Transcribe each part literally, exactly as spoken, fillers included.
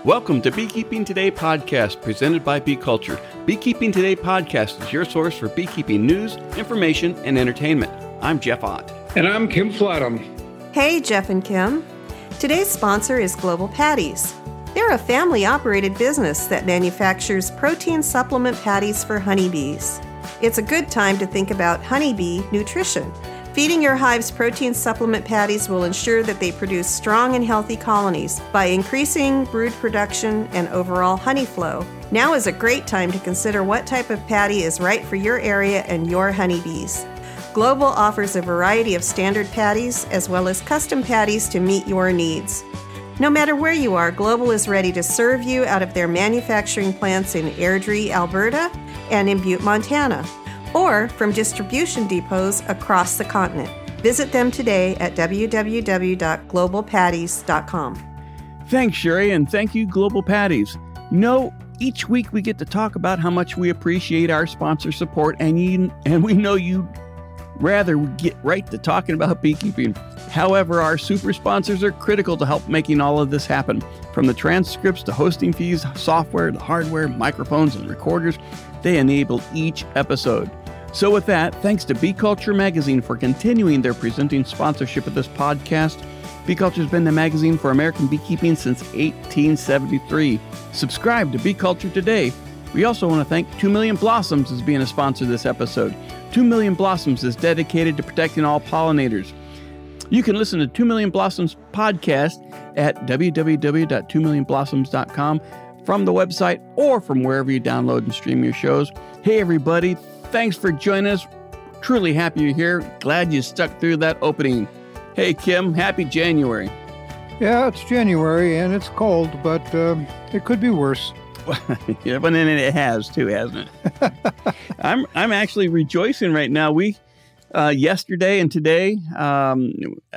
Welcome to Beekeeping Today podcast, presented by Bee Culture. Beekeeping Today podcast is your source for beekeeping news, information, and entertainment. I'm Jeff Ott. And I'm Kim Flatham. Hey, Jeff and Kim. Today's sponsor is Global Patties. They're a family-operated business that manufactures protein supplement patties for honeybees. It's a good time to think about honeybee nutrition. Feeding your hives protein supplement patties will ensure that they produce strong and healthy colonies by increasing brood production and overall honey flow. Now is a great time to consider what type of patty is right for your area and your honeybees. Global offers a variety of standard patties as well as custom patties to meet your needs. No matter where you are, Global is ready to serve you out of their manufacturing plants in Airdrie, Alberta, and in Butte, Montana, or from distribution depots across the continent. Visit them today at w w w dot global patties dot com. Thanks, Sherry, and thank you, Global Patties. You know, each week we get to talk about how much we appreciate our sponsor support, and you, and we know you rather get right to talking about beekeeping. However, our super sponsors are critical to help making all of this happen. From the transcripts to hosting fees, software to hardware, microphones, and recorders, they enable each episode. So with that, thanks to Bee Culture Magazine for continuing their presenting sponsorship of this podcast. Bee Culture has been the magazine for American beekeeping since eighteen seventy-three. Subscribe to Bee Culture today. We also want to thank Two Million Blossoms as being a sponsor of this episode. Two Million Blossoms is dedicated to protecting all pollinators. You can listen to Two Million Blossoms podcast at w w w dot two million blossoms dot com from the website or from wherever you download and stream your shows. Hey, everybody. Thanks for joining us. Truly happy you're here. Glad you stuck through that opening. Hey, Kim, happy January. Yeah, it's January and it's cold, but um, it could be worse. Yeah, but then it has too, hasn't it? I'm I'm actually rejoicing right now. We uh, yesterday and today, um,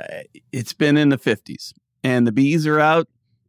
it's been in the fifties, and the bees are out.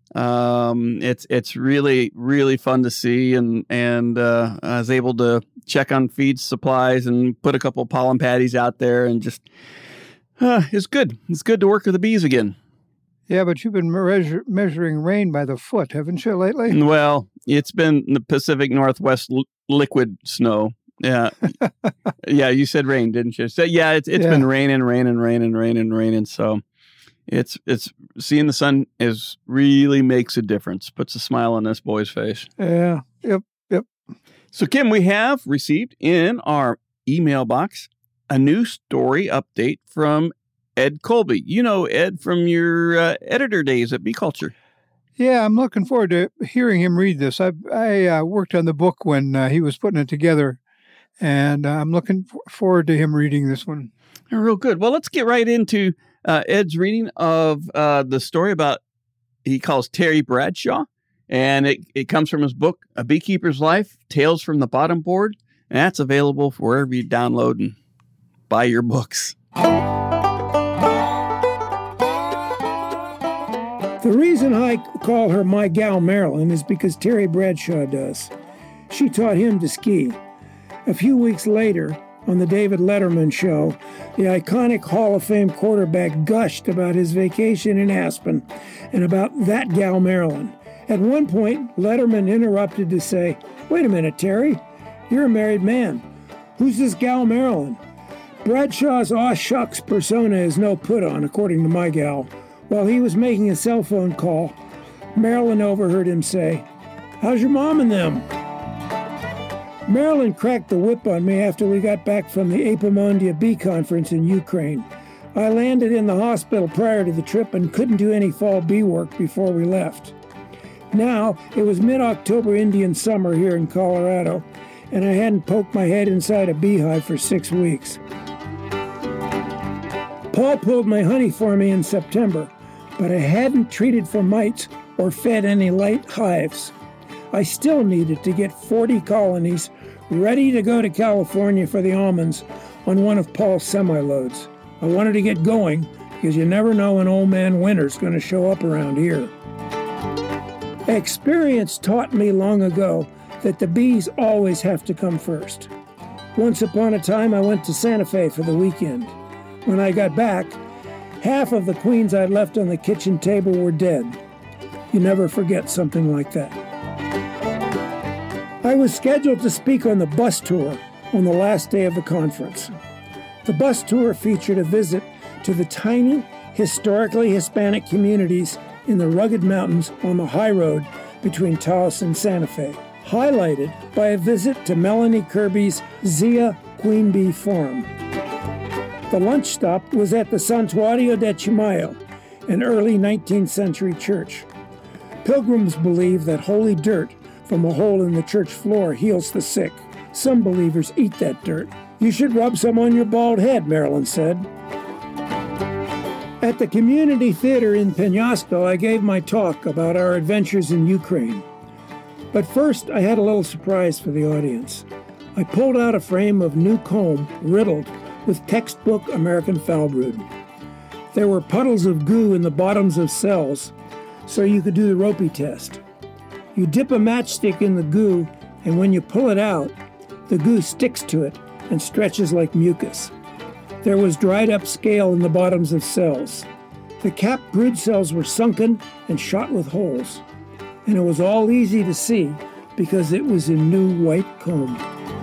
Um, it's it's really really fun to see, and and uh, I was able to check on feed supplies and put a couple pollen patties out there, and just uh, it's good. It's good to work with the bees again. Yeah, but you've been measure, measuring rain by the foot, haven't you, lately? Well, it's been the Pacific Northwest l- liquid snow. Yeah. Yeah, you said rain, didn't you? So, yeah, it's it's yeah. been raining, raining, raining, raining, raining. So it's it's seeing the sun is really makes a difference, puts a smile on this boy's face. Yeah, yep, yep. So, Kim, we have received in our email box a new story update from Ed Colby. You know Ed from your uh, editor days at Bee Culture. Yeah, I'm looking forward to hearing him read this. I I uh, worked on the book when uh, he was putting it together, and uh, I'm looking f- forward to him reading this one. Oh, real good. Well, let's get right into uh, Ed's reading of uh, the story about, he calls Terry Bradshaw, and it, it comes from his book, A Beekeeper's Life, Tales from the Bottom Board, and that's available for wherever you download and buy your books. The reason I call her my gal Marilyn is because Terry Bradshaw does. She taught him to ski. A few weeks later, on the David Letterman show, the iconic Hall of Fame quarterback gushed about his vacation in Aspen and about that gal Marilyn. At one point, Letterman interrupted to say, "Wait a minute, Terry, you're a married man. Who's this gal Marilyn?" Bradshaw's aw shucks persona is no put on, according to my gal. While he was making a cell phone call, Marilyn overheard him say, "How's your mom and them?" Marilyn cracked the whip on me after we got back from the Apomondia Bee Conference in Ukraine. I landed in the hospital prior to the trip and couldn't do any fall bee work before we left. Now, it was mid-October Indian summer here in Colorado, and I hadn't poked my head inside a beehive for six weeks. Paul pulled my honey for me in September, but I hadn't treated for mites or fed any light hives. I still needed to get forty colonies ready to go to California for the almonds on one of Paul's semi-loads. I wanted to get going because you never know when old man winter's going to show up around here. Experience taught me long ago that the bees always have to come first. Once upon a time, I went to Santa Fe for the weekend. When I got back, half of the queens I'd left on the kitchen table were dead. You never forget something like that. I was scheduled to speak on the bus tour on the last day of the conference. The bus tour featured a visit to the tiny, historically Hispanic communities in the rugged mountains on the high road between Taos and Santa Fe, highlighted by a visit to Melanie Kirby's Zia Queen Bee Farm. The lunch stop was at the Santuario de Chimayo, an early nineteenth century church. Pilgrims believe that holy dirt from a hole in the church floor heals the sick. Some believers eat that dirt. You should rub some on your bald head, Marilyn said. At the community theater in Peñasco, I gave my talk about our adventures in Ukraine. But first, I had a little surprise for the audience. I pulled out a frame of new comb riddled with textbook American foul brood. There were puddles of goo in the bottoms of cells, so you could do the ropey test. You dip a matchstick in the goo, and when you pull it out, the goo sticks to it and stretches like mucus. There was dried up scale in the bottoms of cells. The capped brood cells were sunken and shot with holes, and it was all easy to see because it was in new white comb.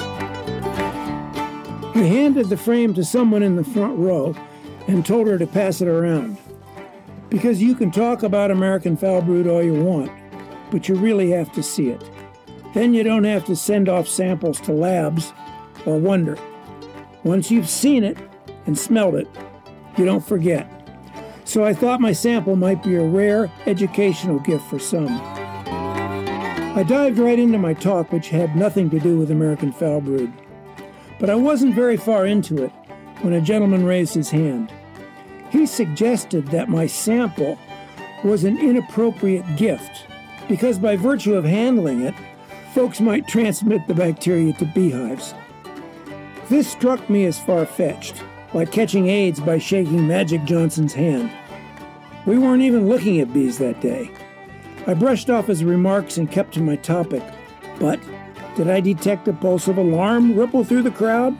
I handed the frame to someone in the front row and told her to pass it around. Because you can talk about American foul brood all you want, but you really have to see it. Then you don't have to send off samples to labs or wonder. Once you've seen it and smelled it, you don't forget. So I thought my sample might be a rare educational gift for some. I dived right into my talk, which had nothing to do with American foul brood. But I wasn't very far into it when a gentleman raised his hand. He suggested that my sample was an inappropriate gift because by virtue of handling it, folks might transmit the bacteria to beehives. This struck me as far-fetched, like catching AIDS by shaking Magic Johnson's hand. We weren't even looking at bees that day. I brushed off his remarks and kept to my topic, but did I detect a pulse of alarm ripple through the crowd?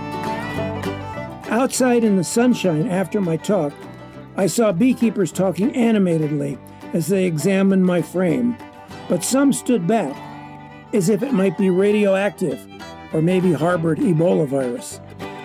Outside in the sunshine after my talk, I saw beekeepers talking animatedly as they examined my frame, but some stood back, as if it might be radioactive or maybe harbored Ebola virus.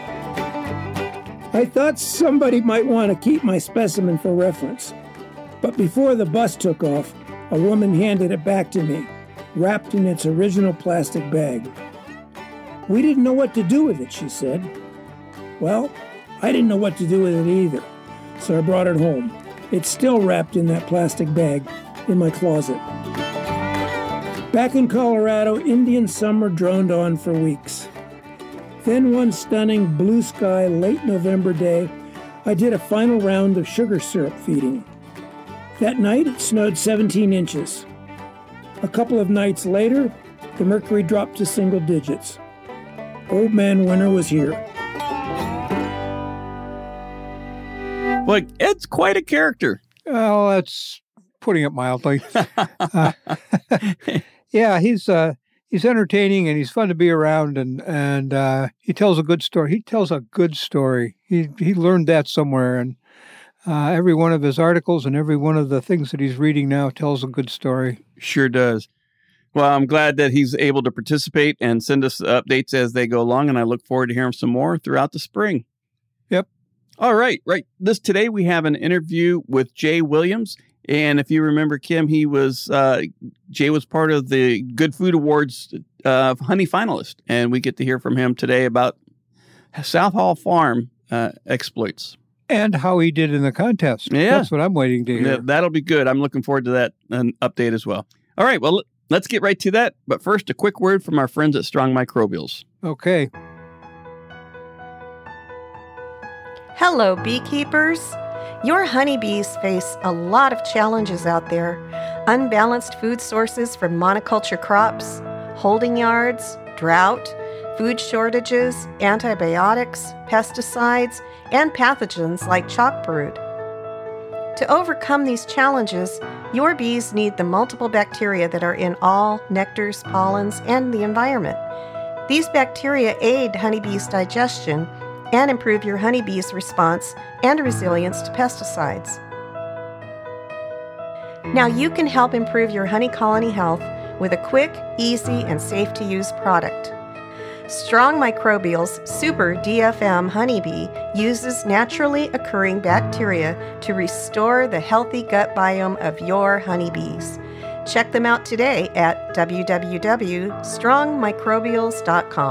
I thought somebody might want to keep my specimen for reference, but before the bus took off, a woman handed it back to me, wrapped in its original plastic bag. We didn't know what to do with it, she said. Well, I didn't know what to do with it either, so I brought it home. It's still wrapped in that plastic bag in my closet. Back in Colorado, Indian summer droned on for weeks. Then one stunning blue sky late November day, I did a final round of sugar syrup feeding. That night it snowed seventeen inches. A couple of nights later, the mercury dropped to single digits. Old Man Winter was here. Well, Ed's quite a character. Oh, that's putting it mildly. uh, yeah, he's uh, he's entertaining and he's fun to be around, and and uh, he tells a good story. He tells a good story. He he learned that somewhere, and uh, every one of his articles and every one of the things that he's reading now tells a good story. Sure does. Well, I'm glad that he's able to participate and send us updates as they go along, and I look forward to hearing some more throughout the spring. Yep. All right, right. This today we have an interview with Jay Williams, and if you remember, Kim, he was uh, Jay was part of the Good Food Awards uh, honey finalist, and we get to hear from him today about South Hall Farm uh, exploits and how he did in the contest. Yeah, that's what I'm waiting to hear. Yeah, that'll be good. I'm looking forward to that an update as well. All right, well, let's get right to that. But first, a quick word from our friends at Strong Microbials. Okay. Hello, beekeepers. Your honeybees face a lot of challenges out there. Unbalanced food sources from monoculture crops, holding yards, drought, food shortages, antibiotics, pesticides, and pathogens like chalk brood. To overcome these challenges, your bees need the multiple bacteria that are in all nectars, pollens, and the environment. These bacteria aid honeybees' digestion and improve your honeybees' response and resilience to pesticides. Now you can help improve your honey colony health with a quick, easy, and safe-to-use product. Strong Microbial's Super D F M Honeybee uses naturally occurring bacteria to restore the healthy gut biome of your honeybees. Check them out today at w w w dot strong microbials dot com.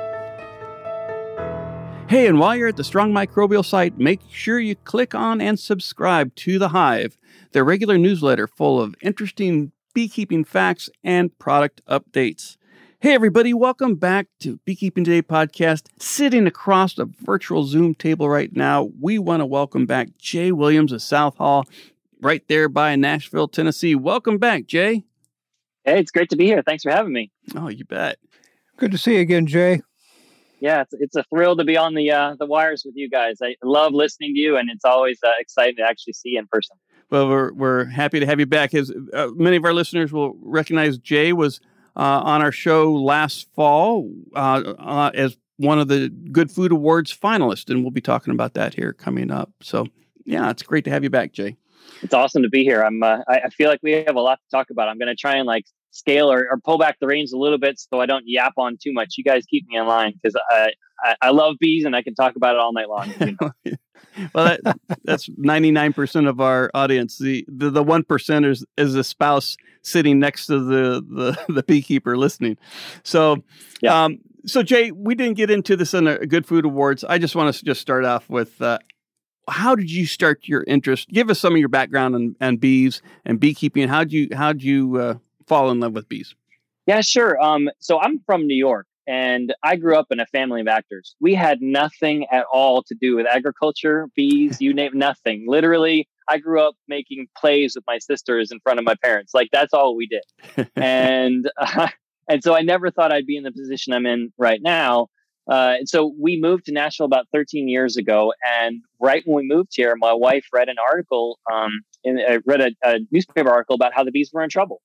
Hey, and while you're at the Strong Microbial site, make sure you click on and subscribe to The Hive, their regular newsletter full of interesting beekeeping facts and product updates. Hey, everybody, welcome back to Beekeeping Today podcast. Sitting across a virtual Zoom table right now, we want to welcome back Jay Williams of South Hall, right there by Nashville, Tennessee. Welcome back, Jay. Hey, it's great to be here. Thanks for having me. Oh, you bet. Good to see you again, Jay. Yeah, it's, it's a thrill to be on the uh, the wires with you guys. I love listening to you, and it's always uh, exciting to actually see you in person. Well, we're we're happy to have you back. As uh, many of our listeners will recognize, Jay was Uh, on our show last fall uh, uh, as one of the Good Food Awards finalists, and we'll be talking about that here coming up. So, yeah, it's great to have you back, Jay. It's awesome to be here. I'm. Uh, I, I feel like we have a lot to talk about. I'm going to try and like scale or, or pull back the reins a little bit so I don't yap on too much. You guys keep me in line because I, I I love bees and I can talk about it all night long. You know? Well, that, that's ninety-nine percent of our audience. The the, the one percent is, is a spouse sitting next to the, the, the beekeeper listening. So, yeah. um, so Jay, we didn't get into this in the Good Food Awards. I just want to just start off with, uh, how did you start your interest? Give us some of your background on, on bees and beekeeping. How'd you, how'd you uh, fall in love with bees? Yeah, sure. Um, so I'm from New York. And I grew up in a family of actors. We had nothing at all to do with agriculture, bees, you name nothing. Literally, I grew up making plays with my sisters in front of my parents. Like, that's all we did. and uh, and so I never thought I'd be in the position I'm in right now. Uh, and so we moved to Nashville about thirteen years ago. And right when we moved here, my wife read an article, um, in, uh, read a, a newspaper article about how the bees were in trouble.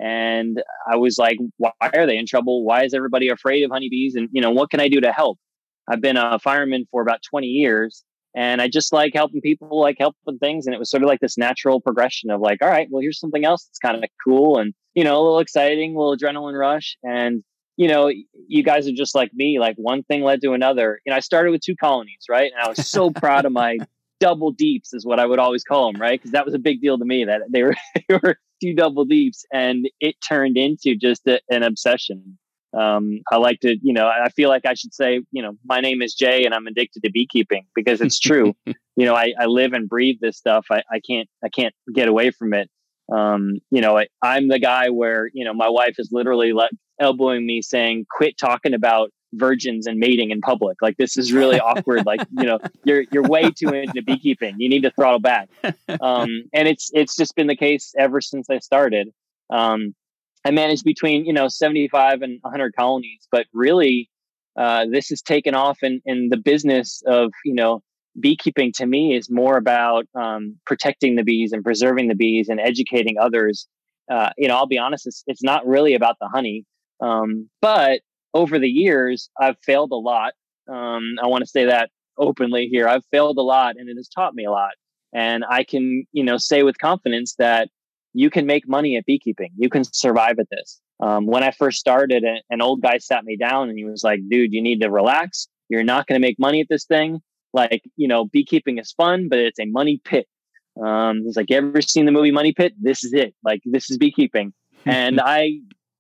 And I was like, why are they in trouble? Why is everybody afraid of honeybees? And, you know, what can I do to help? I've been a fireman for about twenty years and I just like helping people, like helping things. And it was sort of like this natural progression of like, all right, well, here's something else that's kind of cool and, you know, a little exciting, a little adrenaline rush. And, you know, you guys are just like me, like one thing led to another. You know, I started with two colonies, right? And I was so proud of my double deeps is what I would always call them, right? Because that was a big deal to me that they were, they were two double deeps, and it turned into just a, an obsession. Um, I like to, you know, I feel like I should say, you know, my name is Jay and I'm addicted to beekeeping because it's true. you know, I, I live and breathe this stuff. I, I can't, I can't get away from it. Um, you know, I, I'm the guy where, you know, my wife is literally like elbowing me saying, quit talking about virgins and mating in public. Like, this is really awkward. Like, you know, you're, you're way too into beekeeping. You need to throttle back. Um, and it's, it's just been the case ever since I started. Um, I manage between, you know, seventy-five and one hundred colonies, but really, uh, this has taken off in, in the business of, you know, beekeeping to me is more about, um, protecting the bees and preserving the bees and educating others. Uh, you know, I'll be honest, it's, it's not really about the honey. Um, but over the years, I've failed a lot. Um, I want to say that openly here. I've failed a lot and it has taught me a lot. And I can, you know, say with confidence that you can make money at beekeeping. You can survive at this. Um, when I first started, an old guy sat me down and he was like, dude, you need to relax. You're not going to make money at this thing. Like, you know, beekeeping is fun, but it's a money pit. Um, he's like, you ever seen the movie Money Pit? This is it. Like, this is beekeeping. And I,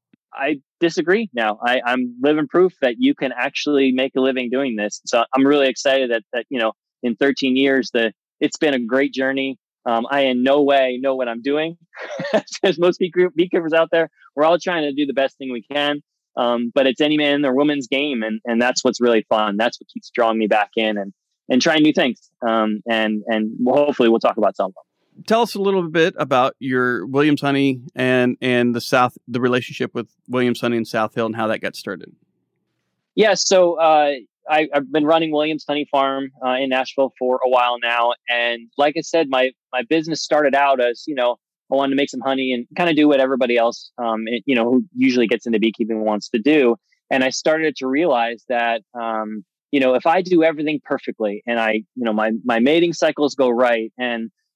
I disagree now. I, I'm living proof that you can actually make a living doing this. So I'm really excited that, that, you know, in thirteen years, that it's been a great journey. Um, I in no way know what I'm doing. As most beekeepers out there, we're all trying to do the best thing we can. Um, but it's any man or woman's game. And, and that's what's really fun. That's what keeps drawing me back in and, and trying new things. Um, and, and hopefully we'll talk about some of them. Tell us a little bit about your Williams Honey and, and the South, the relationship with Williams Honey and South Hill and how that got started. Yeah. So, uh, I, I've been running Williams Honey Farm uh, in Nashville for a while now. And like I said, my, my business started out as, you know, I wanted to make some honey and kind of do what everybody else, um, it, you know, who usually gets into beekeeping wants to do. And I started to realize that, um, you know, if I do everything perfectly and I, you know, my, my mating cycles go right and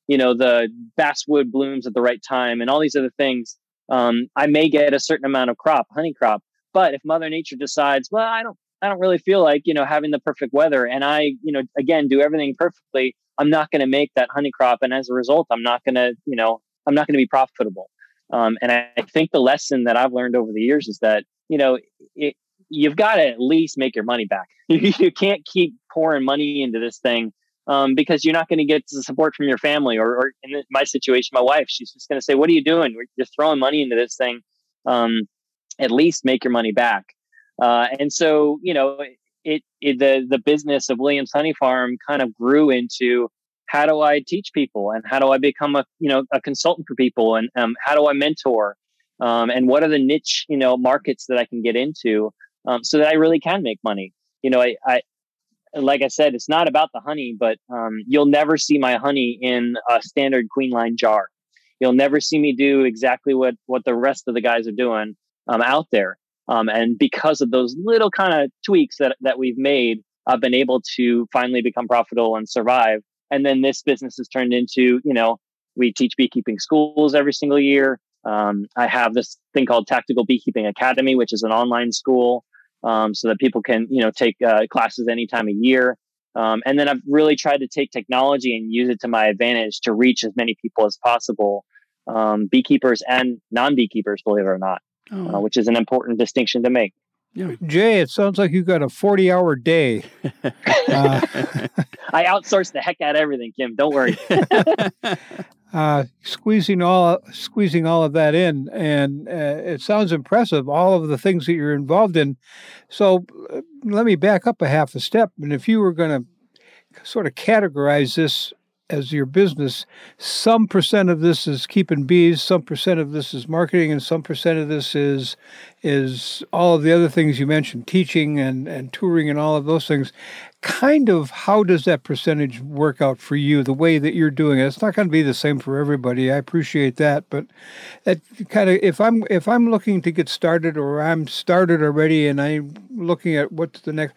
you know, the basswood blooms at the right time and all these other things, um, I may get a certain amount of crop, honey crop. But if Mother Nature decides, well, I don't, I don't really feel like, you know, having the perfect weather, and I, you know, again, do everything perfectly, I'm not going to make that honey crop. And as a result, I'm not going to, you know, I'm not going to be profitable. Um, and I, I think the lesson that I've learned over the years is that, you know, it, you've got to at least make your money back. You can't keep pouring money into this thing um, because you're not going to get the support from your family, or, or in my situation, my wife, she's just going to say, what are you doing? You're throwing money into this thing. Um, at least make your money back. Uh, and so, you know, it, it the the business of Williams Honey Farm kind of grew into, how do I teach people, and how do I become a you know a consultant for people, and um, how do I mentor, um, and what are the niche you know markets that I can get into, um, so that I really can make money. You know, I, I like I said, it's not about the honey, but um, you'll never see my honey in a standard queen line jar. You'll never see me do exactly what what the rest of the guys are doing um, out there. Um, and because of those little kind of tweaks that, that we've made, I've been able to finally become profitable and survive. And then this business has turned into, you know, we teach beekeeping schools every single year. Um, I have this thing called Tactical Beekeeping Academy, which is an online school, um, so that people can, you know, take uh, classes any time of year. Um, and then I've really tried to take technology and use it to my advantage to reach as many people as possible, um, beekeepers and non-beekeepers, believe it or not. Oh. Uh, which is an important distinction to make. Yeah. Jay, it sounds like you've got a forty-hour day. uh, I outsource the heck out of everything, Kim. Don't worry. uh, squeezing all squeezing all of that in, and uh, it sounds impressive, all of the things that you're involved in. So uh, let me back up a half a step. And if you were going to sort of categorize this as your business, some percent of this is keeping bees, some percent of this is marketing, and some percent of this is is all of the other things you mentioned, teaching and, and touring and all of those things. Kind of how does that percentage work out for you, the way that you're doing it? It's not going to be the same for everybody. I appreciate that, but that kind of, if I'm if I'm looking to get started, or I'm started already and I'm looking at what's the next,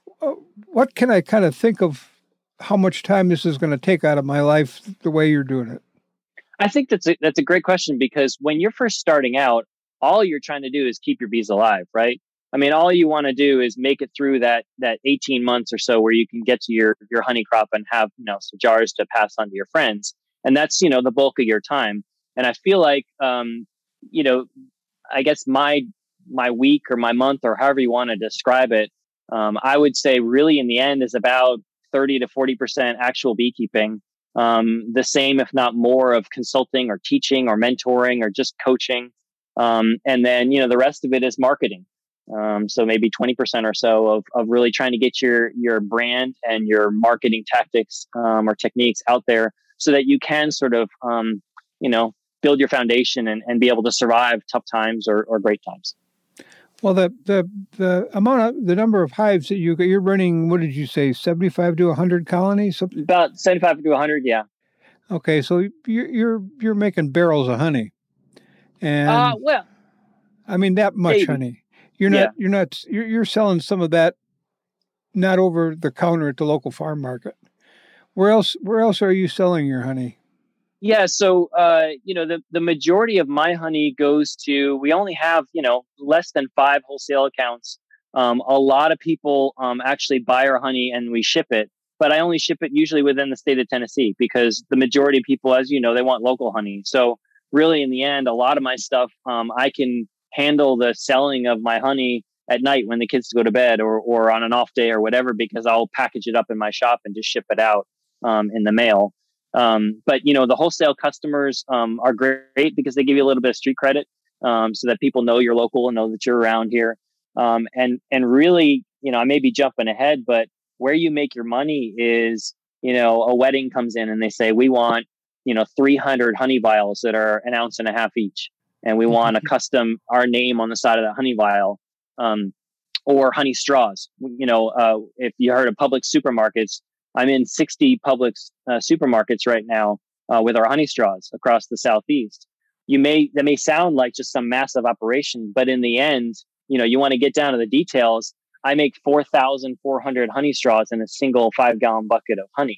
what can I kind of think of how much time this is going to take out of my life the way you're doing it? I think that's a, that's a great question, because when you're first starting out, all you're trying to do is keep your bees alive, right? I mean, all you want to do is make it through that that eighteen months or so where you can get to your your honey crop and have, you know, some jars to pass on to your friends. And that's, you know, the bulk of your time. And I feel like, um, you know, I guess my my week or my month, or however you want to describe it, um, I would say really in the end is about thirty to forty percent actual beekeeping, um, the same, if not more, of consulting or teaching or mentoring or just coaching. Um, and then, you know, the rest of it is marketing. Um, so maybe twenty percent or so of, of really trying to get your, your brand and your marketing tactics, um, or techniques out there so that you can sort of, um, you know, build your foundation and, and be able to survive tough times or, or great times. Well, the, the the amount of the number of hives that you you're running, what did you say, seventy-five to one hundred colonies? Something? About seventy-five to one hundred, yeah. Okay, so you're you're you're making barrels of honey, and uh, well, I mean that much maybe. honey. You're not yeah. you're not you're you're selling some of that, not over the counter at the local farm market. Where else Where else are you selling your honey? Yeah. So, uh, you know, the, the majority of my honey goes to, we only have, you know, less than five wholesale accounts. Um, a lot of people um, actually buy our honey and we ship it, but I only ship it usually within the state of Tennessee, because the majority of people, as you know, they want local honey. So really in the end, a lot of my stuff, um, I can handle the selling of my honey at night when the kids go to bed, or, or on an off day or whatever, because I'll package it up in my shop and just ship it out um, in the mail. Um, but, you know, the wholesale customers um, are great because they give you a little bit of street credit, um, so that people know you're local and know that you're around here. Um, and, and really, you know, I may be jumping ahead, but where you make your money is, you know, a wedding comes in and they say, we want, you know, three hundred honey vials that are an ounce and a half each. And we want a custom, our name on the side of the honey vial, um, or honey straws. You know, uh, if you heard of Publix supermarkets, I'm in sixty Publix uh, supermarkets right now uh, with our honey straws across the Southeast. You may, that may sound like just some massive operation, but in the end, you know, you want to get down to the details. I make four thousand four hundred honey straws in a single five gallon bucket of honey.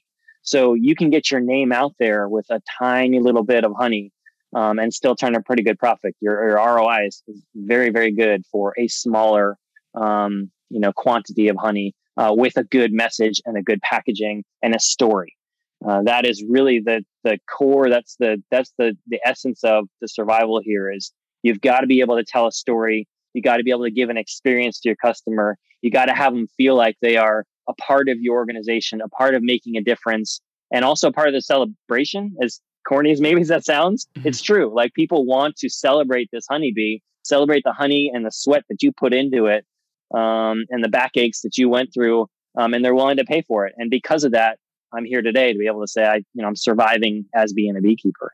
So you can get your name out there with a tiny little bit of honey um, and still turn a pretty good profit. Your, your R O I is very, very good for a smaller, um, you know, quantity of honey uh, with a good message and a good packaging and a story. Uh, that is really the the core. That's the that's the the essence of the survival here. Is you've got to be able to tell a story. You got to be able to give an experience to your customer. You got to have them feel like they are a part of your organization, a part of making a difference, and also part of the celebration. As corny as maybe as that sounds, mm-hmm. It's true. Like people want to celebrate this honeybee, celebrate the honey and the sweat that you put into it, um, and the backaches that you went through, um, and they're willing to pay for it. And because of that, I'm here today to be able to say, I, you know, I'm surviving as being a beekeeper.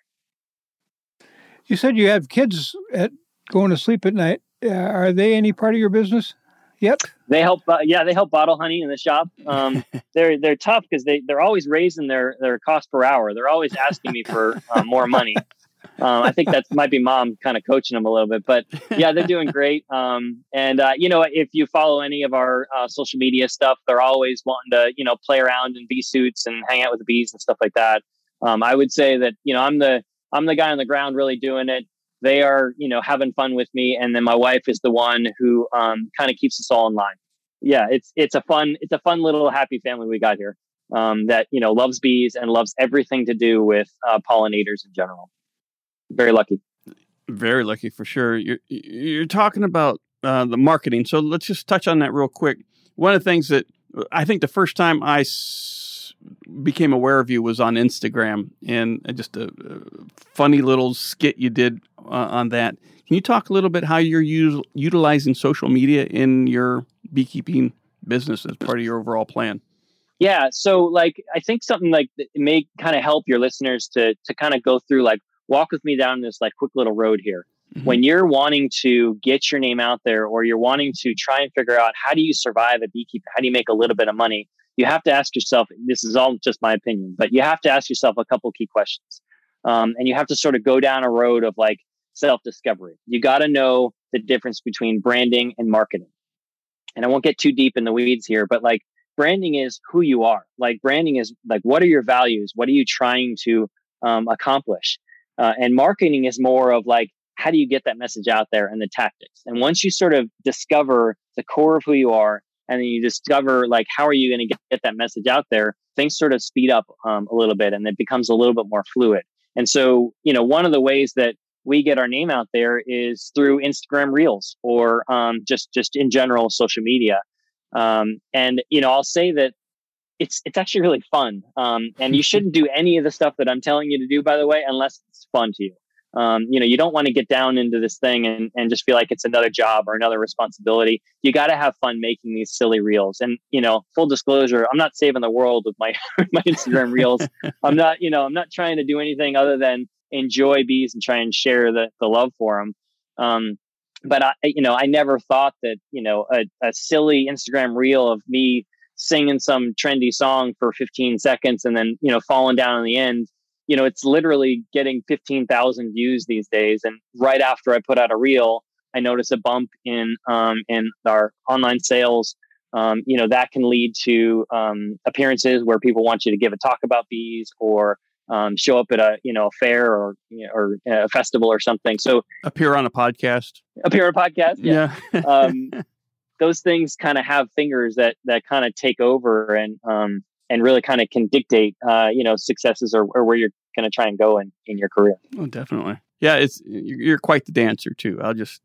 You said you have kids at going to sleep at night. Uh, are they any part of your business yet? They help. Uh, yeah, they help bottle honey in the shop. Um, they're they're tough because they they're always raising their their cost per hour. They're always asking me for uh, more money. Um, I think that might be mom kind of coaching them a little bit, but yeah, they're doing great. Um, and, uh, you know, if you follow any of our uh, social media stuff, they're always wanting to, you know, play around in bee suits and hang out with the bees and stuff like that. Um, I would say that, you know, I'm the, I'm the guy on the ground really doing it. They are, you know, having fun with me. And then my wife is the one who um, kind of keeps us all in line. Yeah, it's, it's a fun, it's a fun little happy family we got here um, that, you know, loves bees and loves everything to do with uh, pollinators in general. Very lucky. Very lucky for sure. You're, you're talking about uh, the marketing. So let's just touch on that real quick. One of the things that I think the first time I s- became aware of you was on Instagram, and just a, a funny little skit you did uh, on that. Can you talk a little bit how you're us- utilizing social media in your beekeeping business as part of your overall plan? Yeah. So like, I think something like that may kind of help your listeners to, to kind of go through, like, walk with me down this like quick little road here. Mm-hmm. When you're wanting to get your name out there, or you're wanting to try and figure out how do you survive a beekeeper, how do you make a little bit of money, you have to ask yourself, this is all just my opinion, but you have to ask yourself a couple key questions. Um, and you have to sort of go down a road of like self-discovery. You got to know the difference between branding and marketing. And I won't get too deep in the weeds here, but like branding is who you are. Like branding is like, what are your values? What are you trying to um, accomplish? Uh, and marketing is more of like, how do you get that message out there and the tactics? And once you sort of discover the core of who you are, and then you discover like, how are you going to get, get that message out there, things sort of speed up um, a little bit, and it becomes a little bit more fluid. And so, you know, one of the ways that we get our name out there is through Instagram Reels, or um, just, just in general, social media. Um, and, you know, I'll say that It's it's actually really fun, um, and you shouldn't do any of the stuff that I'm telling you to do, by the way, unless it's fun to you. Um, you know, you don't want to get down into this thing and, and just feel like it's another job or another responsibility. You got to have fun making these silly reels. And, you know, full disclosure, I'm not saving the world with my my Instagram reels. I'm not, you know, I'm not trying to do anything other than enjoy bees and try and share the, the love for them. Um, but I, you know, I never thought that, you know, a, a silly Instagram reel of me singing some trendy song for fifteen seconds and then, you know, falling down in the end, you know, it's literally getting fifteen thousand views these days. And right after I put out a reel, I notice a bump in, um, in our online sales. Um, you know, that can lead to, um, appearances where people want you to give a talk about bees, or, um, show up at a, you know, a fair, or, you know, or a festival or something. So appear on a podcast, appear on a podcast. Yeah. yeah. um, those things kind of have fingers that, that kind of take over and, um, and really kind of can dictate, uh, you know, successes, or, or where you're going to try and go in, in your career. Oh, definitely. Yeah. It's, you're quite the dancer too. I'll just,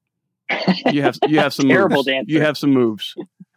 you have, you have some terrible moves. dancer. You have some moves.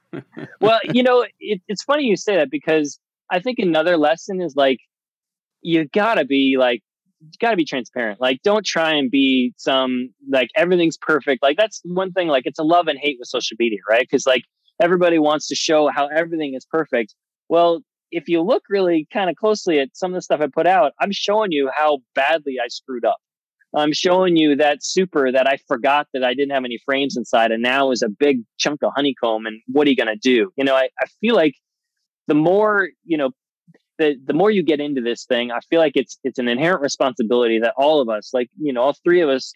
Well, you know, it, it's funny you say that, because I think another lesson is like, you gotta be like, you gotta be transparent. Like, don't try and be some, like, everything's perfect. Like, that's one thing, like, it's a love and hate with social media, right? Because like everybody wants to show how everything is perfect. Well, if you look really kind of closely at some of the stuff I put out, I'm showing you how badly I screwed up. I'm showing you that super that I forgot that I didn't have any frames inside, and now is a big chunk of honeycomb. And what are you going to do? You know, I, I feel like the more, you know, the, the more you get into this thing, I feel like it's, it's an inherent responsibility that all of us, like, you know, all three of us,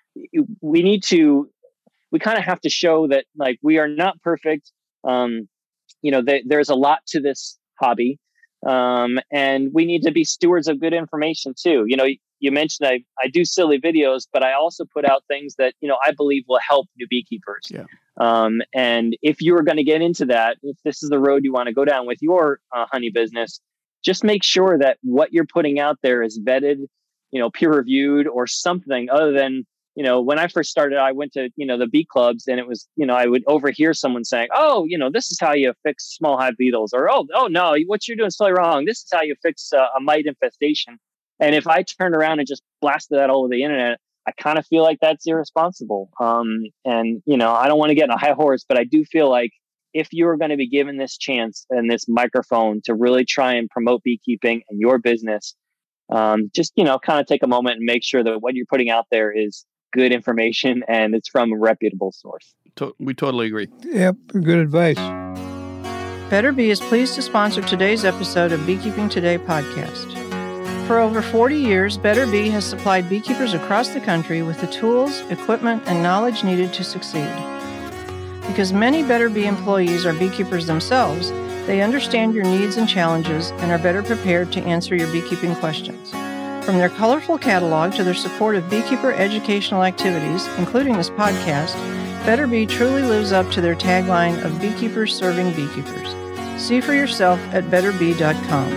we need to, we kind of have to show that, like, we are not perfect. Um, you know, th- there's a lot to this hobby. Um, and we need to be stewards of good information too. You know, you mentioned I, I do silly videos, but I also put out things that, you know, I believe will help new beekeepers. Yeah. Um, and if you are going to get into that, if this is the road you want to go down with your uh, honey business, just make sure that what you're putting out there is vetted, you know, peer reviewed or something other than, you know, when I first started, I went to, you know, the bee clubs, and it was, you know, I would overhear someone saying, oh, you know, this is how you fix small hive beetles, or, oh, oh no, what you're doing is totally wrong. This is how you fix uh, a mite infestation. And if I turned around and just blasted that all over the internet, I kind of feel like that's irresponsible. Um, and, you know, I don't want to get on a high horse, but I do feel like if you're going to be given this chance and this microphone to really try and promote beekeeping and your business, um, just, you know, kind of take a moment and make sure that what you're putting out there is good information and it's from a reputable source. To- we totally agree. Yep, good advice. Better Bee is pleased to sponsor today's episode of Beekeeping Today podcast. For over forty years, Better Bee has supplied beekeepers across the country with the tools, equipment, and knowledge needed to succeed. Because many Better Bee employees are beekeepers themselves, they understand your needs and challenges and are better prepared to answer your beekeeping questions. From their colorful catalog to their support of beekeeper educational activities, including this podcast, Better Bee truly lives up to their tagline of beekeepers serving beekeepers. See for yourself at better bee dot com.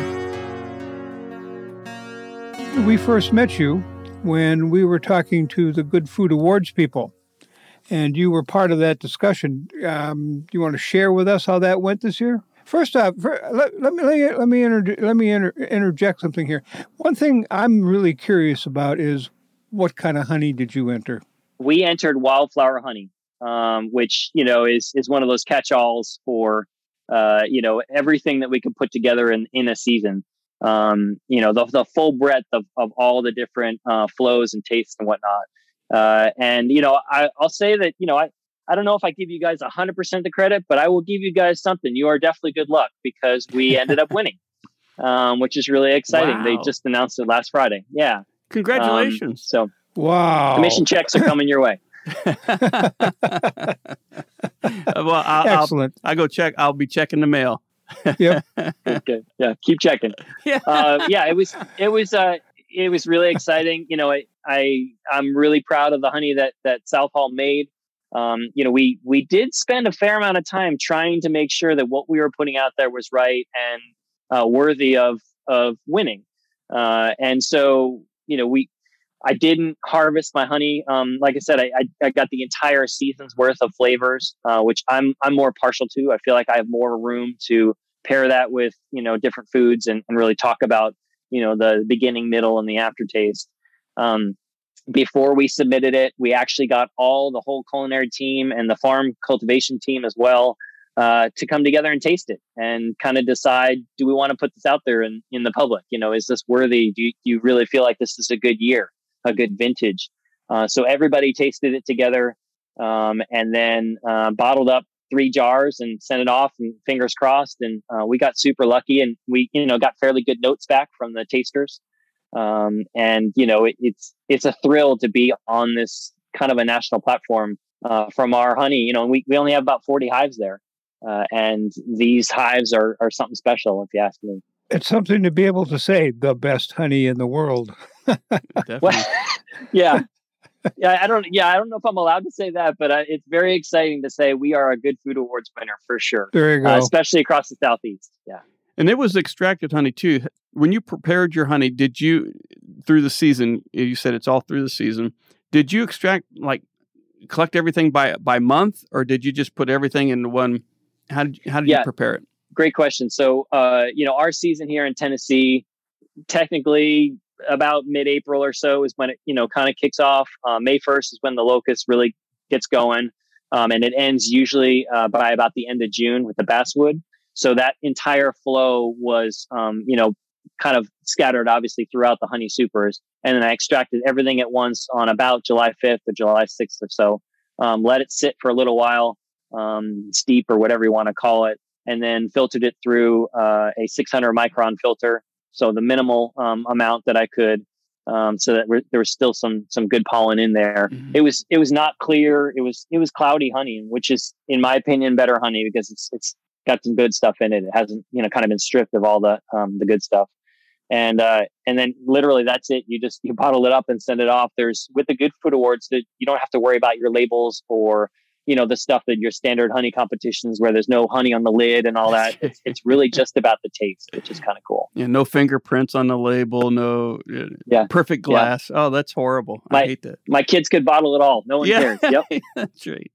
We first met you when we were talking to the Good Food Awards people, and you were part of that discussion. Um, do you want to share with us how that went this year? First off, for, let, let me let me let me, inter, let me inter, interject something here. One thing I'm really curious about is what kind of honey did you enter? We entered wildflower honey, um, which you know is is one of those catch-alls for uh, you know everything that we can put together in, in a season. Um, you know the the full breadth of, of all the different uh, flows and tastes and whatnot. Uh, and you know I, I'll say that you know I. I don't know if I give you guys one hundred percent the credit, but I will give you guys something. You are definitely good luck because we ended up winning, um, which is really exciting. Wow. They just announced it last Friday. Yeah. Congratulations. Um, so wow. Commission checks are coming your way. well, I'll, Excellent. I'll, I'll go check. I'll be checking the mail. Yep. Good, good. Yeah. Keep checking. Yeah. Uh, yeah. It was, it was, uh, it was really exciting. You know, I, I, I'm really proud of the honey that, that Southall made. Um, you know, we, we did spend a fair amount of time trying to make sure that what we were putting out there was right and, uh, worthy of, of winning. Uh, and so, you know, we, I didn't harvest my honey. Um, like I said, I, I, I got the entire season's worth of flavors, uh, which I'm, I'm more partial to. I feel like I have more room to pair that with, you know, different foods and, and really talk about, you know, the beginning, middle, and the aftertaste. Um, Before we submitted it, we actually got all the whole culinary team and the farm cultivation team as well uh, to come together and taste it and kind of decide, do we want to put this out there in, in the public? You know, is this worthy? Do you, do you really feel like this is a good year, a good vintage? Uh, so everybody tasted it together um, and then uh, bottled up three jars and sent it off and fingers crossed. And uh, we got super lucky and we, you know, got fairly good notes back from the tasters. Um, and you know, it, it's, it's a thrill to be on this kind of a national platform, uh, from our honey. You know, we, we only have about forty hives there. Uh, and these hives are, are something special, if you ask me. It's something to be able to say the best honey in the world. Well, yeah. Yeah. I don't, yeah, I don't know if I'm allowed to say that, but uh, it's very exciting to say we are a Good Food Awards winner for sure. There you go. Uh, especially across the Southeast. Yeah. And it was extracted honey too. When you prepared your honey, did you, through the season, you said it's all through the season, did you extract, like, collect everything by by month, or did you just put everything into one? How did, how did yeah, you prepare it? Great question. So, uh, you know, our season here in Tennessee, technically about mid-April or so is when it, you know, kind of kicks off. Uh, May first is when the locust really gets going. Um, and it ends usually uh, by about the end of June with the basswood. So that entire flow was, um, you know, kind of scattered obviously throughout the honey supers. And then I extracted everything at once on about July fifth or July sixth or so. Um, let it sit for a little while, um, steep or whatever you want to call it, and then filtered it through uh, a six hundred micron filter. So the minimal um, amount that I could, um, so that re- there was still some some good pollen in there. Mm-hmm. It was it was not clear. It was it was cloudy honey, which is, in my opinion, better honey because it's it's got some good stuff in it. It hasn't, you know, kind of been stripped of all the um, the good stuff. And uh, and then literally that's it. You just you bottle it up and send it off. There's with the Good Food Awards that you don't have to worry about your labels or, you know, the stuff that your standard honey competitions where there's no honey on the lid and all that. It's, it's really just about the taste, which is kind of cool. Yeah, no fingerprints on the label, no uh, yeah. perfect glass. Yeah. Oh, that's horrible. My, I hate that. My kids could bottle it all. No one yeah. cares. Yep. That's right.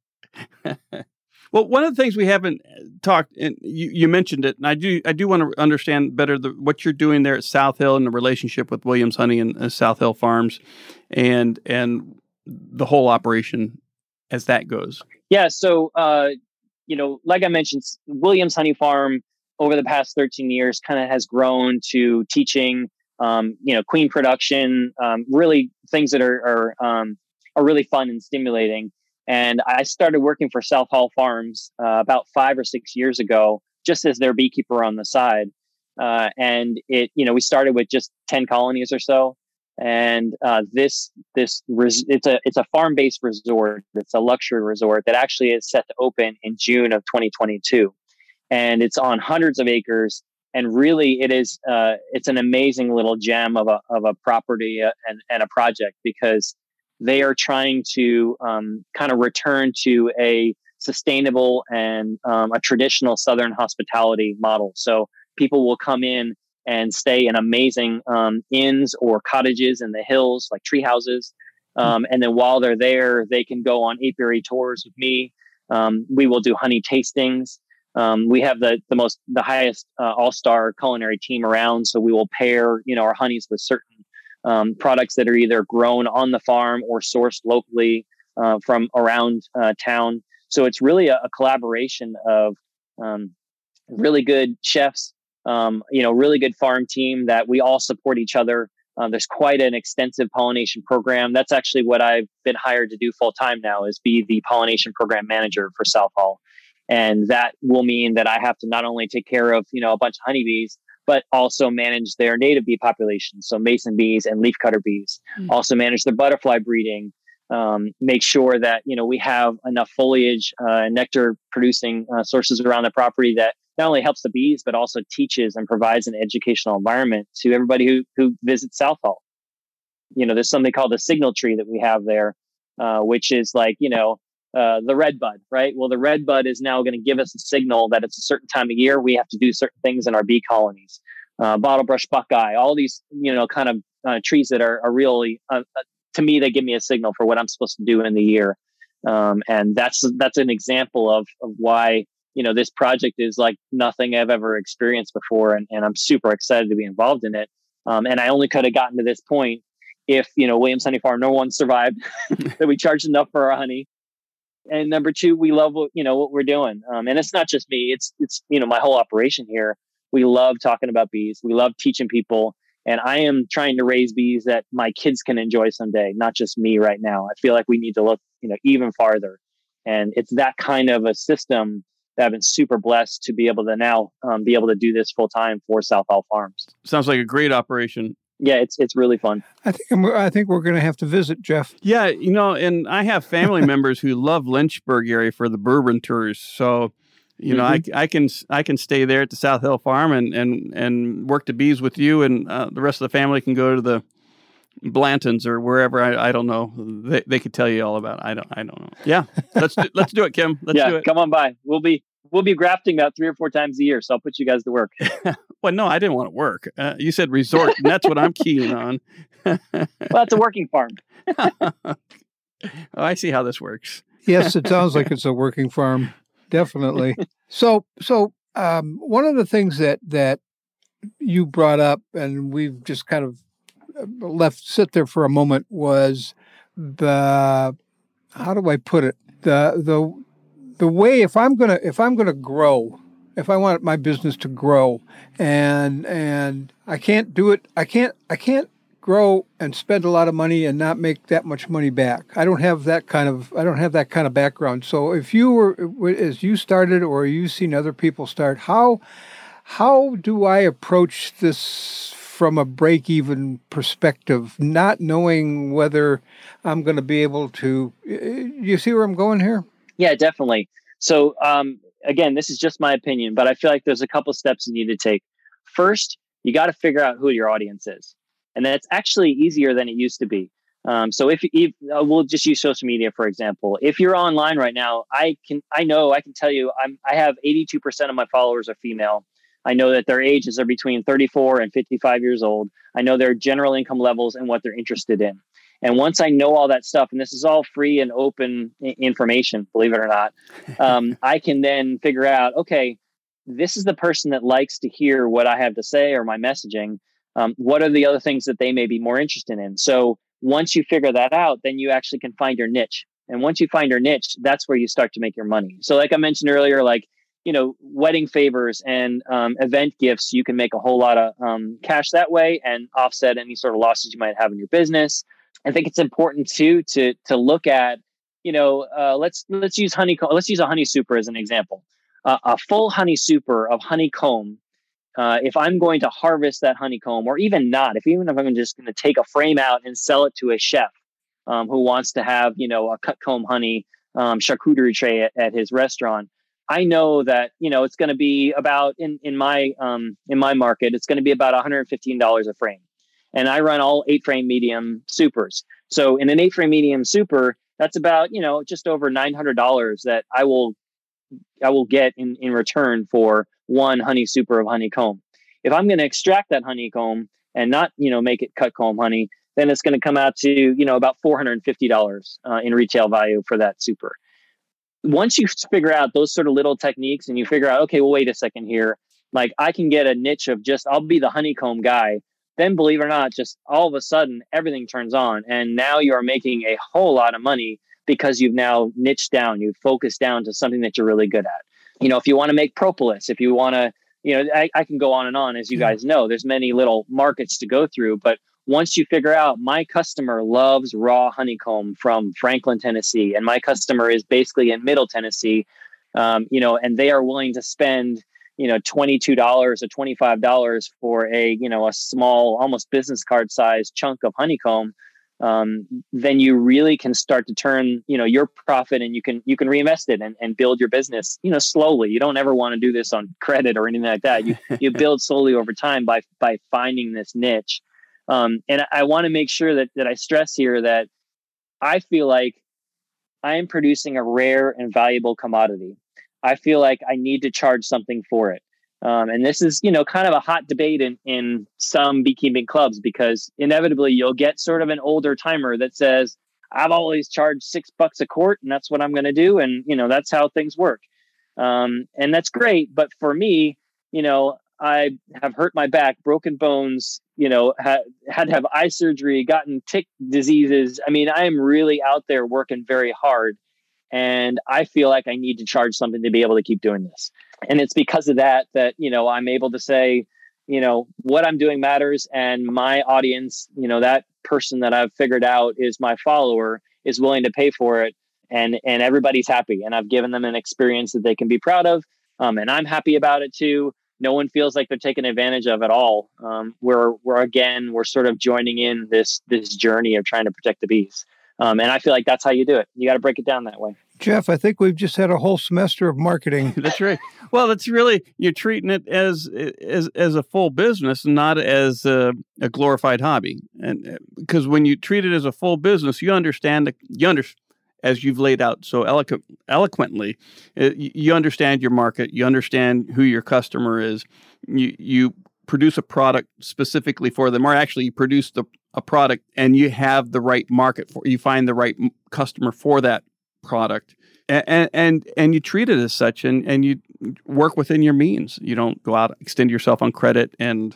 Well, one of the things we haven't talked, and you, you mentioned it, and I do I do want to understand better the, what you're doing there at South Hill and the relationship with Williams Honey and uh, South Hill Farms, and and the whole operation as that goes. Yeah, so uh, you know, like I mentioned, Williams Honey Farm over the past thirteen years kind of has grown to teaching, um, you know, queen production, um, really things that are are um, are really fun and stimulating. And I started working for South Hall Farms uh, about five or six years ago, just as their beekeeper on the side. Uh, and it, you know, we started with just ten colonies or so. And uh, this, this, res- it's a, it's a farm-based resort. It's a luxury resort that actually is set to open in June of twenty twenty-two, and it's on hundreds of acres. And really, it is, uh, it's an amazing little gem of a of a property uh, and and a project because they are trying to um, kind of return to a sustainable and um, a traditional Southern hospitality model. So people will come in and stay in amazing um, inns or cottages in the hills, like tree houses. Um, and then while they're there, they can go on apiary tours with me. Um, we will do honey tastings. Um, we have the the most the highest uh, all-star culinary team around. So we will pair, you know, our honeys with certain Um, products that are either grown on the farm or sourced locally uh, from around uh, town. So it's really a, a collaboration of um, really good chefs, um, you know, really good farm team that we all support each other. Uh, there's quite an extensive pollination program. That's actually what I've been hired to do full time now, is be the pollination program manager for South Hall. And that will mean that I have to not only take care of, you know, a bunch of honeybees, but also manage their native bee population. So mason bees and leafcutter bees, mm. also manage their butterfly breeding, um, make sure that, you know, we have enough foliage, uh, nectar producing uh, sources around the property that not only helps the bees, but also teaches and provides an educational environment to everybody who, who visits South Hall. You know, there's something called the signal tree that we have there, uh, which is like, you know, Uh, the red bud, right? Well, the red bud is now going to give us a signal that it's a certain time of year. We have to do certain things in our bee colonies. Uh, bottlebrush buckeye, all these, you know, kind of uh, trees that are, are really, uh, uh, to me, they give me a signal for what I'm supposed to do in the year. Um, and that's, that's an example of, of why, you know, this project is like nothing I've ever experienced before. And, and I'm super excited to be involved in it. Um, and I only could have gotten to this point if, you know, Williams Honey Farm, no one survived, that we charged enough for our honey. And number two, we love what, you know, what we're doing. Um, and it's not just me, it's, it's, you know, my whole operation here. We love talking about bees. We love teaching people. And I am trying to raise bees that my kids can enjoy someday, not just me right now. I feel like we need to look, you know, even farther. And it's that kind of a system that I've been super blessed to be able to now um, be able to do this full time for South Hall Farms. Sounds like a great operation. Yeah, it's it's really fun. I think I'm, I think we're going to have to visit, Jeff. Yeah, you know, and I have family members who love Lynchburg area for the bourbon tours. So, you know, mm-hmm. I I can I can stay there at the South Hill Farm and and and work the bees with you, and uh, the rest of the family can go to the Blantons or wherever. I, I don't know. They they could tell you all about it. I don't I don't know. Yeah, let's do, let's do it, Kim. Let's yeah, do it. Come on by. We'll be. We'll be grafting about three or four times a year, so I'll put you guys to work. Well, no, I didn't want to work. Uh, you said resort, and that's what I'm keen on. Well, it's a working farm. Oh, I see how this works. Yes, it sounds like it's a working farm. Definitely. So, so um, one of the things that that you brought up, and we've just kind of left sit there for a moment, was the how do I put it the the the way if I'm gonna if I'm gonna grow, if I want my business to grow, and and I can't do it, I can't I can't grow and spend a lot of money and not make that much money back. I don't have that kind of I don't have that kind of background. So if you were as you started or you've seen other people start, how how do I approach this from a break-even perspective, not knowing whether I'm going to be able to? You see where I'm going here? Yeah, definitely. So um, again, this is just my opinion, but I feel like there's a couple steps you need to take. First, you got to figure out who your audience is. And that's actually easier than it used to be. Um, so if, if uh, we'll just use social media, for example, if you're online right now, I can, I know, I can tell you, I'm, I have eighty-two percent of my followers are female. I know that their ages are between thirty-four and fifty-five years old. I know their general income levels and what they're interested in. And once I know all that stuff, and this is all free and open I- information, believe it or not, um, I can then figure out, okay, this is the person that likes to hear what I have to say or my messaging. Um, what are the other things that they may be more interested in? So once you figure that out, then you actually can find your niche. And once you find your niche, that's where you start to make your money. So like I mentioned earlier, like, you know, wedding favors and um, event gifts, you can make a whole lot of um, cash that way and offset any sort of losses you might have in your business. I think it's important too to to look at, you know, uh, let's let's use honeycomb. Let's use a honey super as an example. Uh, a full honey super of honeycomb. Uh, if I'm going to harvest that honeycomb, or even not, if even if I'm just going to take a frame out and sell it to a chef um, who wants to have, you know, a cut comb honey um, charcuterie tray at, at his restaurant, I know that, you know, it's going to be about in in my um, in my market, it's going to be about one hundred fifteen dollars a frame, and I run all eight frame medium supers. So in an eight frame medium super, that's about, you know, just over nine hundred dollars that I will I will get in in return for one honey super of honeycomb. If I'm going to extract that honeycomb and not, you know, make it cut comb honey, then it's going to come out to, you know, about four hundred fifty dollars uh, in retail value for that super. Once you figure out those sort of little techniques and you figure out, okay, well, wait a second here, like I can get a niche of just, I'll be the honeycomb guy. Then believe it or not, just all of a sudden everything turns on. And now you are making a whole lot of money because you've now niched down, you've focused down to something that you're really good at. You know, if you want to make propolis, if you want to, you know, I, I can go on and on, as you yeah. guys know, there's many little markets to go through. But once you figure out my customer loves raw honeycomb from Franklin, Tennessee, and my customer is basically in Middle Tennessee, um, you know, and they are willing to spend, you know, twenty-two dollars or twenty-five dollars for a, you know, a small, almost business card size chunk of honeycomb, um, then you really can start to turn, you know, your profit and you can, you can reinvest it and, and build your business, you know, slowly. You don't ever want to do this on credit or anything like that. You, you build slowly over time by, by finding this niche. Um, and I want to make sure that, that I stress here that I feel like I am producing a rare and valuable commodity. I feel like I need to charge something for it. Um, and this is, you know, kind of a hot debate in, in some beekeeping clubs, because inevitably you'll get sort of an older timer that says, I've always charged six bucks a quart and that's what I'm going to do. And, you know, that's how things work. Um, and that's great. But for me, you know, I have hurt my back, broken bones, you know, ha- had to have eye surgery, gotten tick diseases. I mean, I am really out there working very hard. And I feel like I need to charge something to be able to keep doing this. And it's because of that, that, you know, I'm able to say, you know, what I'm doing matters. And my audience, you know, that person that I've figured out is my follower is willing to pay for it. And, and everybody's happy. And I've given them an experience that they can be proud of. Um, and I'm happy about it too. No one feels like they're taken advantage of at all. Um, we're, we're, again, we're sort of joining in this, this journey of trying to protect the bees. Um, and I feel like that's how you do it. You got to break it down that way. Jeff, I think we've just had a whole semester of marketing. That's right. Well, it's really, you're treating it as as as a full business, not as a, a glorified hobby. And because when you treat it as a full business, you understand the, you under, as you've laid out so eloquent, eloquently, it, you understand your market, you understand who your customer is. You you produce a product specifically for them, or actually you produce the a product and you have the right market for, you find the right customer for that product, and and and you treat it as such, and and you work within your means. You don't go out, extend yourself on credit. And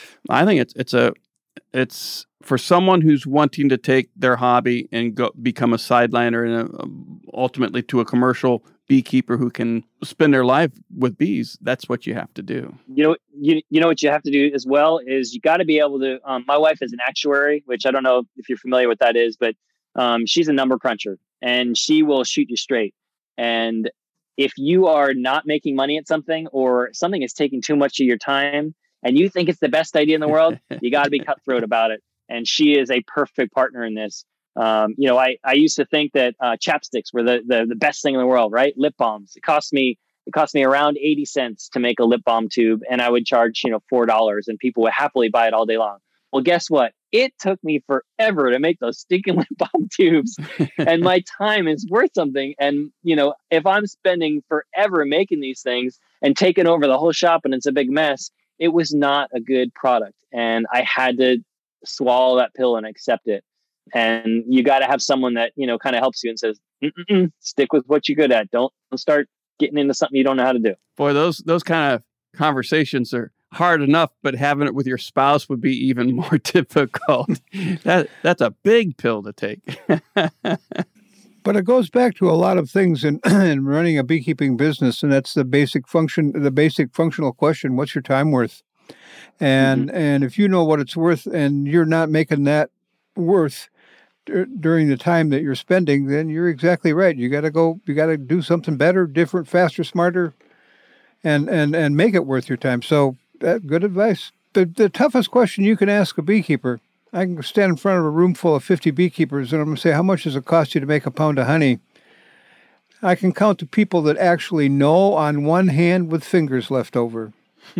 I think it's it's a it's for someone who's wanting to take their hobby and go become a sideliner and a, ultimately to a commercial beekeeper who can spend their life with bees. That's what you have to do. You know, you you know what you have to do as well is you got to be able to. Um, my wife is an actuary, which I don't know if you're familiar with that is, but um, she's a number cruncher. And she will shoot you straight. And if you are not making money at something, or something is taking too much of your time and you think it's the best idea in the world, you got to be cutthroat about it. And she is a perfect partner in this. Um, you know, I, I used to think that uh, chapsticks were the, the the best thing in the world, right? Lip balms. It cost me It cost me around eighty cents to make a lip balm tube, and I would charge, you know, four dollars, and people would happily buy it all day long. Well, guess what? It took me forever to make those stinking lip balm tubes, and my time is worth something. And, you know, if I'm spending forever making these things and taking over the whole shop and it's a big mess, it was not a good product. And I had to swallow that pill and accept it. And you got to have someone that, you know, kind of helps you and says, Mm-mm-mm, stick with what you're good at. Don't, don't start getting into something you don't know how to do. Boy, those those kind of conversations are hard enough, but having it with your spouse would be even more difficult. that that's a big pill to take. But it goes back to a lot of things in, in running a beekeeping business, and that's the basic function, the basic functional question: what's your time worth? And mm-hmm. and if you know what it's worth, and you're not making that worth d- during the time that you're spending, then you're exactly right. You got to go. You got to do something better, different, faster, smarter, and and and make it worth your time. So, that, good advice. The the toughest question you can ask a beekeeper. I can stand in front of a room full of fifty beekeepers, and I'm going to say, how much does it cost you to make a pound of honey? I can count the people that actually know on one hand with fingers left over.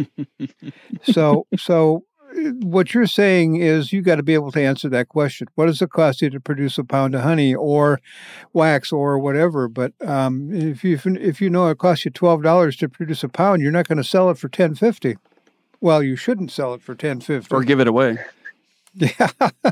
so, so what you're saying is you got to be able to answer that question. What does it cost you to produce a pound of honey or wax or whatever? But um, if you if you know it costs you twelve dollars to produce a pound, you're not going to sell it for ten fifty. Well, you shouldn't sell it for ten fifty. Or give it away. Yeah.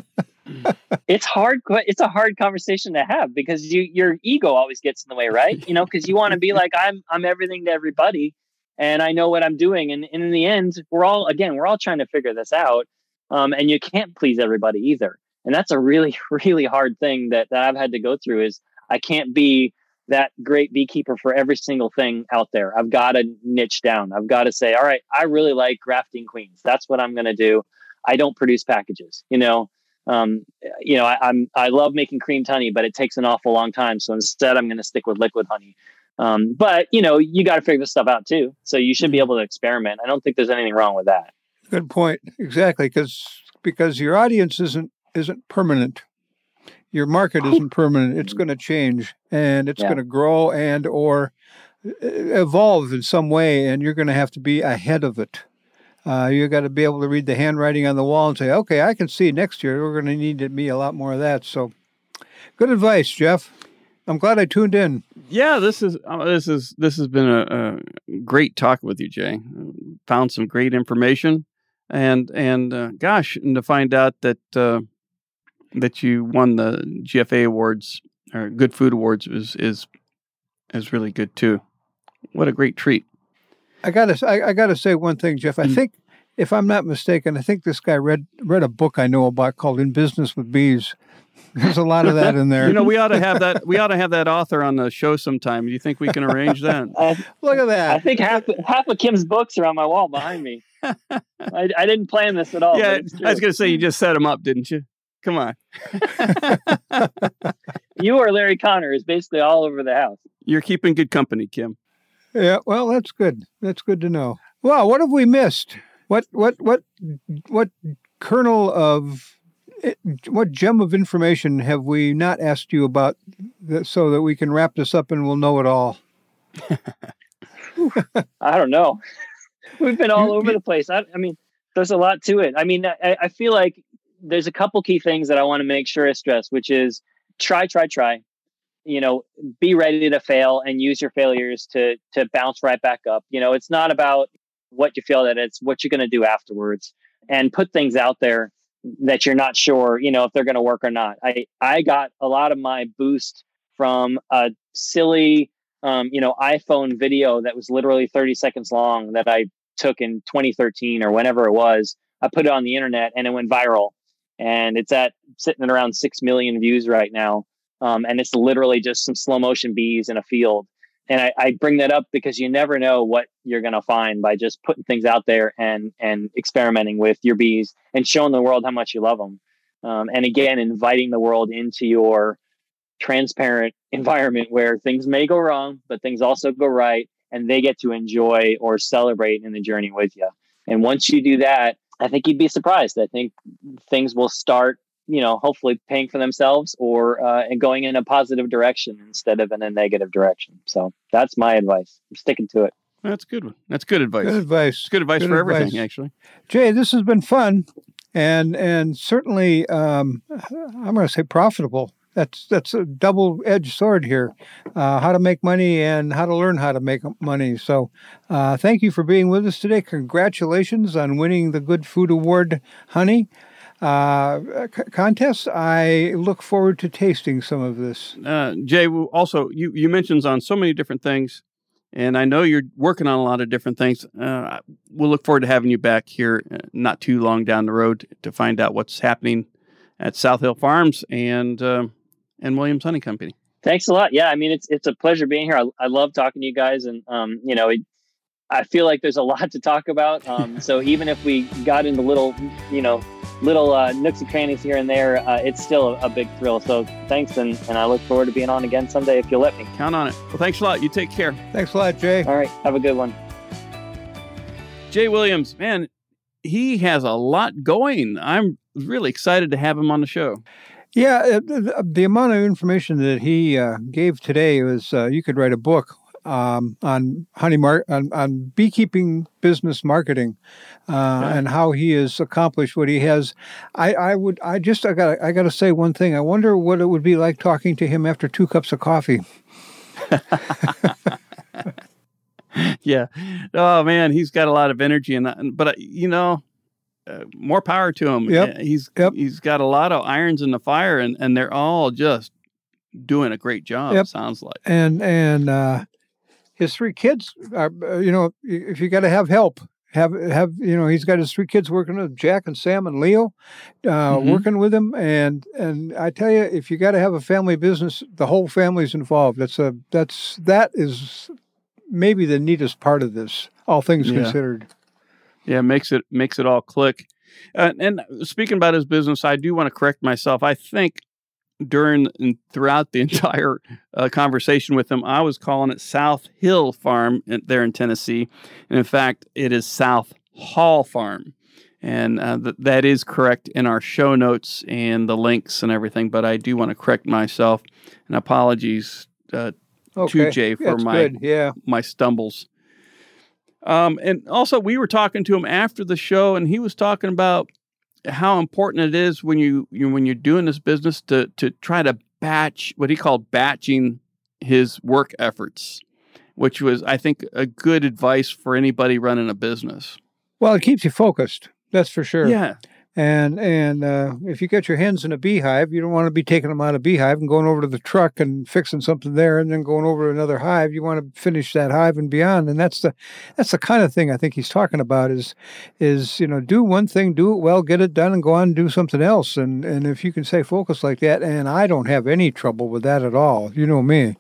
It's hard. It's a hard conversation to have because you, your ego always gets in the way, right? You know, because you want to be like, I'm, I'm everything to everybody and I know what I'm doing. And, and in the end, we're all, again, we're all trying to figure this out. Um, and you can't please everybody either. And that's a really, really hard thing that, that I've had to go through is I can't be that great beekeeper for every single thing out there. I've got to niche down. I've got to say, all right, I really like grafting queens. That's what I'm going to do. I don't produce packages, you know, um, you know, I, I'm, I love making creamed honey, but it takes an awful long time. So instead I'm going to stick with liquid honey. Um, but you know, you got to figure this stuff out too. So you should be able to experiment. I don't think there's anything wrong with that. Good point. Exactly. Because, because your audience isn't, isn't permanent. Your market isn't permanent. It's going to change and it's yeah. going to grow and, or evolve in some way. And you're going to have to be ahead of it. Uh, you got to be able to read the handwriting on the wall and say, okay, I can see next year we're going to need to be a lot more of that. So good advice, Jeff. I'm glad I tuned in. Yeah, this is uh, this is this has been a, a great talk with you, Jay. Found some great information, and and uh, gosh, and to find out that uh, that you won the G F A awards or Good Food Awards is is is really good too. What a great treat. I gotta, I, I gotta say one thing, Jeff. I mm. think, if I'm not mistaken, I think this guy read read a book I know about called "In Business with Bees." There's a lot of that in there. You know, we ought to have that. We ought to have that author on the show sometime. Do you think we can arrange that? Uh, Look at that. I think half half of Kim's books are on my wall behind me. I, I didn't plan this at all. Yeah, I was going to say you just set them up, didn't you? Come on. You or Larry Connor is basically all over the house. You're keeping good company, Kim. Yeah, well, that's good. That's good to know. Well, what have we missed? What what what what kernel of what gem of information have we not asked you about, that, so that we can wrap this up and we'll know it all? I don't know. We've been all over the place. I, I mean, there's a lot to it. I mean, I, I feel like there's a couple key things that I want to make sure I stress, which is try, try, try. You know, be ready to fail and use your failures to to bounce right back up. You know, it's not about what you feel, that it's what you're going to do afterwards, and put things out there that you're not sure, you know, if they're going to work or not. I, I got a lot of my boost from a silly, um, you know, iPhone video that was literally thirty seconds long that I took in twenty thirteen or whenever it was. I put it on the internet and it went viral, and it's at sitting at around six million views right now. Um, and it's literally just some slow motion bees in a field. And I, I bring that up because you never know what you're going to find by just putting things out there and, and experimenting with your bees and showing the world how much you love them. Um, and again, inviting the world into your transparent environment where things may go wrong, but things also go right, and they get to enjoy or celebrate in the journey with you. And once you do that, I think you'd be surprised. I think things will start you know, hopefully paying for themselves or uh, and going in a positive direction instead of in a negative direction. So that's my advice. I'm sticking to it. That's a good one. That's good advice. Good advice. It's good advice good for advice. everything, actually. Jay, this has been fun and and certainly, um, I'm going to say profitable. That's that's a double-edged sword here, uh, how to make money and how to learn how to make money. So uh, thank you for being with us today. Congratulations on winning the Good Food Award Honey uh, c- contest. I look forward to tasting some of this. Uh, Jay, also, you, you mentioned on so many different things, and I know you're working on a lot of different things. Uh, we'll look forward to having you back here not too long down the road to find out what's happening at South Hill Farms and uh, and Williams Honey Company. Thanks a lot. Yeah, I mean, it's it's a pleasure being here. I, I love talking to you guys, and um, you know, it, I feel like there's a lot to talk about. Um, so even if we got into little, you know, little uh, nooks and crannies here and there, uh, it's still a, a big thrill. So thanks, and, and I look forward to being on again someday if you'll let me. Count on it. Well, thanks a lot. You take care. Thanks a lot, Jay. All right, have a good one. Jay Williams, man, he has a lot going. I'm really excited to have him on the show. Yeah, the, the amount of information that he uh, gave today was, uh, you could write a book um, on honey mar- on, on beekeeping business marketing uh, yeah. and how he has accomplished what he has. I, I would, I just, I got, I got to say one thing. I wonder what it would be like talking to him after two cups of coffee. Yeah. Oh man, he's got a lot of energy, and but uh, you know. Uh, more power to him. Yep. He's yep. he's got a lot of irons in the fire, and, and they're all just doing a great job. Yep. It sounds like. And and uh, his three kids are, you know, if you got to have help, have have you know, he's got his three kids working with Jack and Sam and Leo, uh, mm-hmm. working with him, and and I tell you, if you got to have a family business, the whole family's involved. That's a that's that is maybe the neatest part of this, all things yeah. considered. Yeah, makes it makes it all click. Uh, and speaking about his business, I do want to correct myself. I think during and throughout the entire uh, conversation with him, I was calling it South Hill Farm in, there in Tennessee. And in fact, it is South Hall Farm. And uh, th- that is correct in our show notes and the links and everything. But I do want to correct myself. And apologies uh, okay. to Jay for That's my good. Yeah. my stumbles. Um, and also, we were talking to him after the show, and he was talking about how important it is when you, you when you're doing this business to to try to batch what he called batching his work efforts, which was, I think, a good advice for anybody running a business. Well, it keeps you focused. That's for sure. Yeah. And and uh, if you get your hens in a beehive, you don't want to be taking them out of beehive and going over to the truck and fixing something there and then going over to another hive. You want to finish that hive and beyond. And that's the that's the kind of thing I think he's talking about is, is you know, do one thing, do it well, get it done, and go on and do something else. And, and if you can stay focused like that, and I don't have any trouble with that at all. You know me.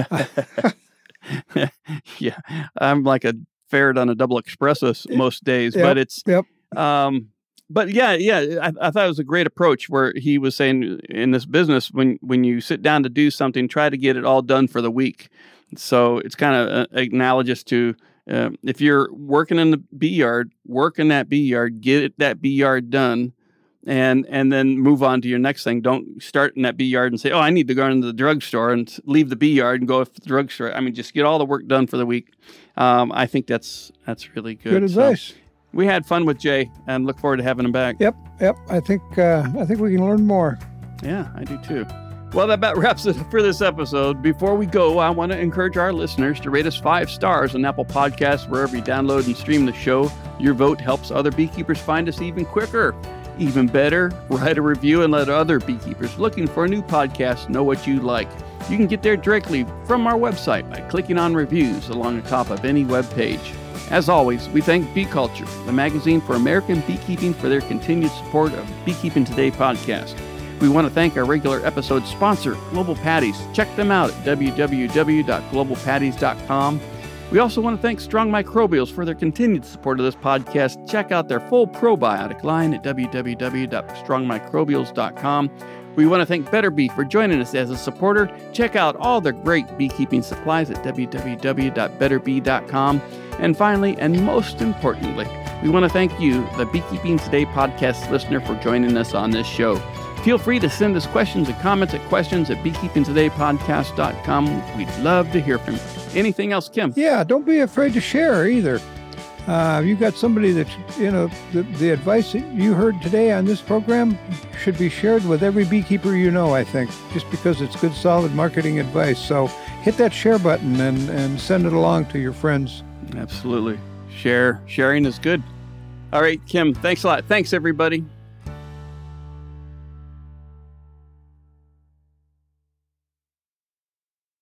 Yeah. I'm like a ferret on a double espresso most days, yep, but it's... Yep. Um, But yeah, yeah, I, I thought it was a great approach where he was saying in this business, when, when you sit down to do something, try to get it all done for the week. So it's kind of uh, analogous to uh, if you're working in the bee yard, work in that bee yard, get it, that bee yard done, and and then move on to your next thing. Don't start in that bee yard and say, oh, I need to go into the drugstore and leave the bee yard and go to the drugstore. I mean, just get all the work done for the week. Um, I think that's that's really good. Good advice. So, we had fun with Jay and look forward to having him back. Yep, yep. I think uh, I think we can learn more. Yeah, I do too. Well, that about wraps it up for this episode. Before we go, I want to encourage our listeners to rate us five stars on Apple Podcasts, wherever you download and stream the show. Your vote helps other beekeepers find us even quicker. Even better, write a review and let other beekeepers looking for a new podcast know what you like. You can get there directly from our website by clicking on reviews along the top of any web page. As always, we thank Bee Culture, the magazine for American beekeeping, for their continued support of Beekeeping Today podcast. We want to thank our regular episode sponsor, Global Patties. Check them out at w w w dot global patties dot com. We also want to thank Strong Microbials for their continued support of this podcast. Check out their full probiotic line at w w w dot strong microbials dot com. We want to thank Better Bee for joining us as a supporter. Check out all their great beekeeping supplies at w w w dot better bee dot com. And finally, and most importantly, we want to thank you, the Beekeeping Today podcast listener, for joining us on this show. If Feel free to send us questions and comments at questions at beekeeping today podcast dot com. We'd love to hear from you. Anything else, Kim? Yeah, don't be afraid to share either. Uh, you got somebody that, you know, the, the advice that you heard today on this program should be shared with every beekeeper you know, I think, just because it's good, solid marketing advice. So hit that share button and, and send it along to your friends. Absolutely. Share. Sharing is good. All right, Kim, thanks a lot. Thanks, everybody.